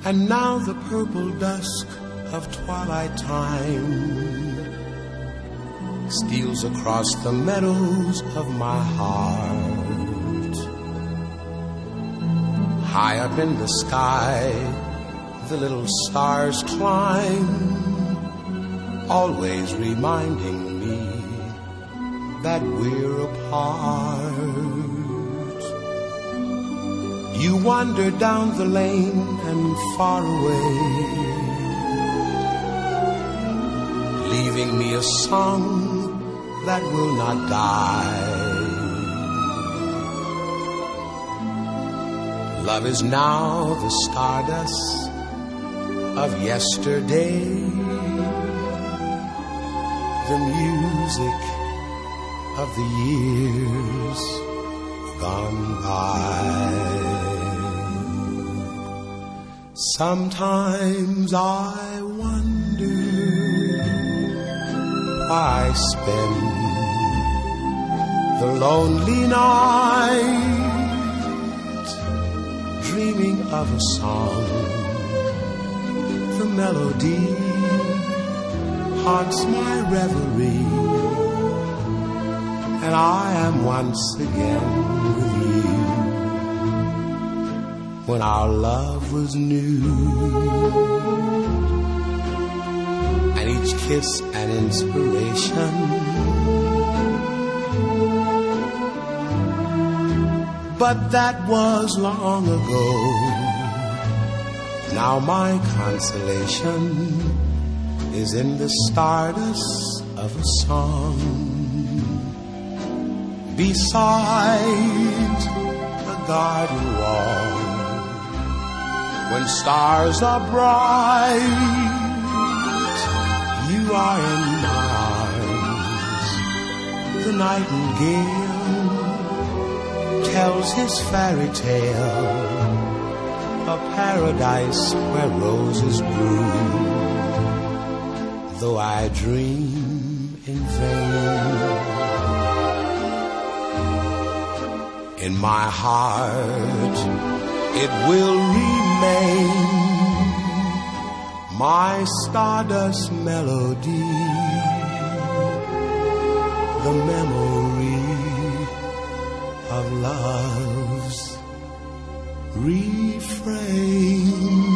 And now the purple dusk of twilight time steals across the meadows of my heart. High up in the sky, the little stars climb, always reminding me that we're apart. You wander down the lane and far away, leaving me a song that will not die. Love is now the stardust of yesterday, the music of the years gone by. Sometimes I wonder why I spend the lonely night dreaming of a song. The melody haunts my reverie, and I am once again with you when our love was new, and each kiss an inspiration. But that was long ago. Now my consolation is in the stardust of a song beside a garden wall. When stars are bright, you are in my arms. The nightingale tells his fairy tale, a paradise where roses bloom, though I dream in vain. In my heart it will remain, my stardust melody, the memory of love's refrain.